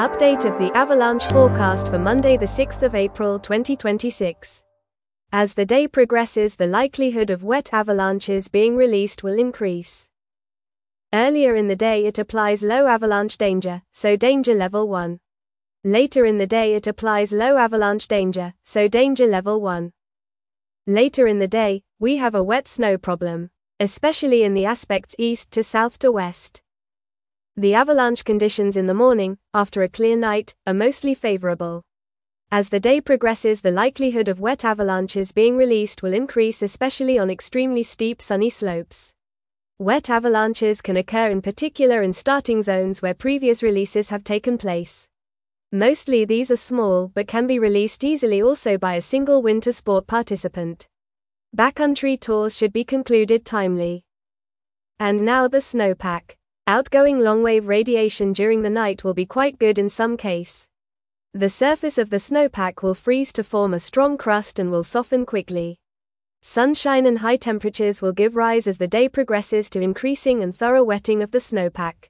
Update of the avalanche forecast for Monday the 6th of April 2026. As the day progresses, the likelihood of wet avalanches being released will increase. Earlier in the day it applies low avalanche danger, so danger level 1. Later in the day it applies low avalanche danger, so danger level 1. Later in the day, we have a wet snow problem, especially in the aspects east to south to west. The avalanche conditions in the morning, after a clear night, are mostly favorable. As the day progresses, the likelihood of wet avalanches being released will increase, especially on extremely steep sunny slopes. Wet avalanches can occur in particular in starting zones where previous releases have taken place. Mostly these are small but can be released easily also by a single winter sport participant. Backcountry tours should be concluded timely. And now the snowpack. Outgoing longwave radiation during the night will be quite good in some case. The surface of the snowpack will freeze to form a strong crust and will soften quickly. Sunshine and high temperatures will give rise as the day progresses to increasing and thorough wetting of the snowpack.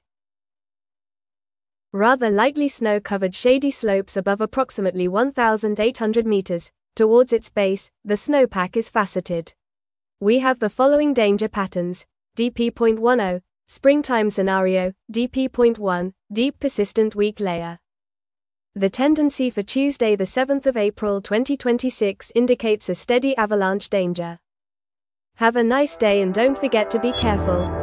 Rather lightly snow-covered shady slopes above approximately 1,800 meters, towards its base, the snowpack is faceted. We have the following danger patterns: DP.10, springtime scenario, DP.1, deep persistent weak layer. The tendency for Tuesday the 7th of April 2026 indicates a steady avalanche danger. Have a nice day and don't forget to be careful.